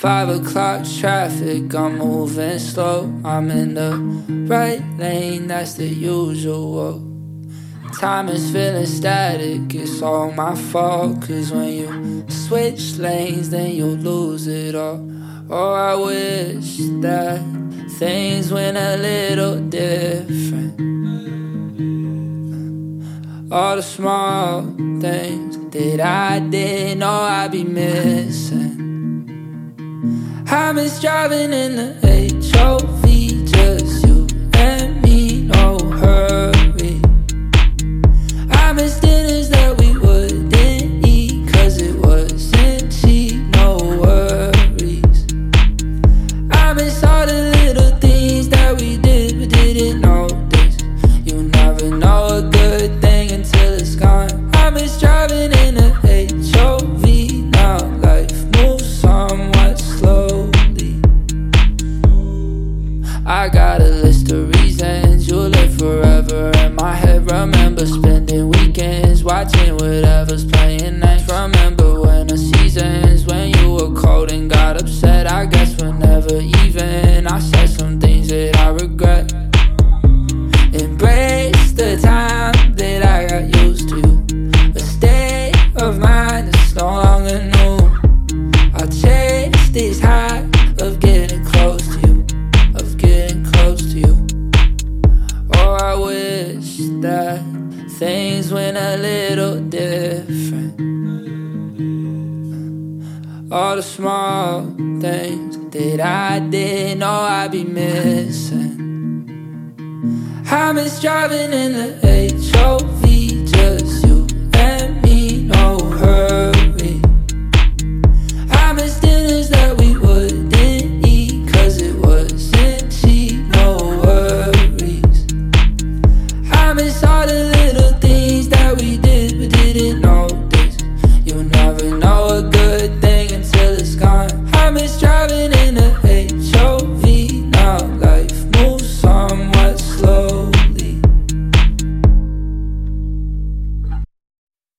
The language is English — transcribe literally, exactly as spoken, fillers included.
Five o'clock traffic, I'm moving slow. I'm in the right lane, that's the usual. Time is feeling static, it's all my fault. Cause when you switch lanes, then you lose it all. Oh, I wish that things went a little different. All the small things that I didn't know I'd be missing. I miss driving in the H O V, just you and me, no hurry. I miss dinners that we wouldn't eat, cause it wasn't cheap, no worries. I miss all the little things that we did but didn't notice. You never know a good thing until it's gone. I miss driving in a H O V, now life moves somewhat slowly. I got a list of reasons you'll live forever in my head. Remember spending weekends watching whatever's playing next. Remember when the seasons when you were cold and got upset. I guess we're never even. I said some things that I regret. Embrace the time that I got used to, a state of mind that's no longer new. I chase this high of getting close to you, of getting close to you. Oh, I wish that things went a little different. All the small things that I didn't know I'd be missing. I miss driving in the H O V.